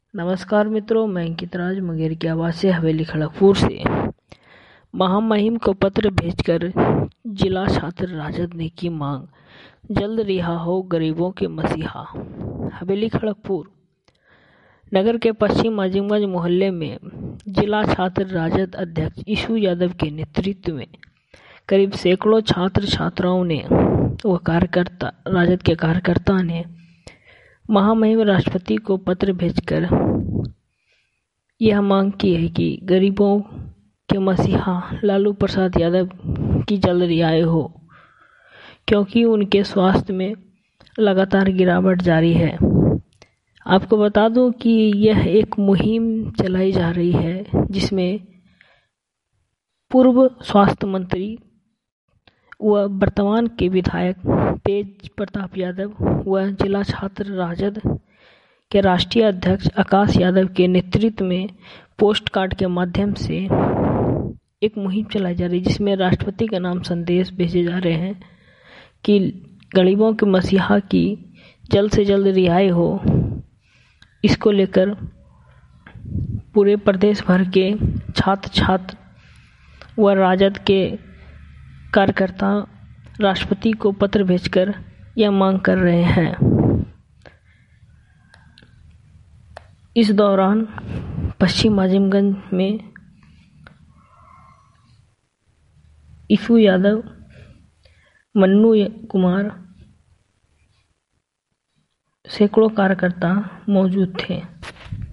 नमस्कार मित्रों, मैं अंकित राज मुंगेर की आवाज़ से हवेली खड़गपुर से। महामहिम को पत्र भेजकर जिला छात्र राजद ने की मांग, जल्द रिहा हो गरीबों के मसीहा। हवेली खड़गपुर नगर के पश्चिम आजमगंज मोहल्ले में जिला छात्र राजद अध्यक्ष ईशू यादव के नेतृत्व में करीब सैकड़ों छात्र छात्राओं ने राजद के कार्यकर्ता ने महामहिम राष्ट्रपति को पत्र भेजकर यह मांग की है कि गरीबों के मसीहा लालू प्रसाद यादव की जल्द रिहाई हो, क्योंकि उनके स्वास्थ्य में लगातार गिरावट जारी है। आपको बता दूं कि यह एक मुहिम चलाई जा रही है जिसमें पूर्व स्वास्थ्य मंत्री व वर्तमान के विधायक तेज प्रताप यादव व जिला छात्र राजद के राष्ट्रीय अध्यक्ष आकाश यादव के नेतृत्व में पोस्ट कार्ड के माध्यम से एक मुहिम चलाई जा रही है, जिसमें राष्ट्रपति का नाम संदेश भेजे जा रहे हैं कि गरीबों के मसीहा की जल्द से जल्द रिहाई हो। इसको लेकर पूरे प्रदेश भर के छात्र व राजद के कार्यकर्ता राष्ट्रपति को पत्र भेजकर यह मांग कर रहे हैं। इस दौरान पश्चिम आजमगंज में ईशू यादव, मन्नू कुमार, सैकड़ों कार्यकर्ता मौजूद थे।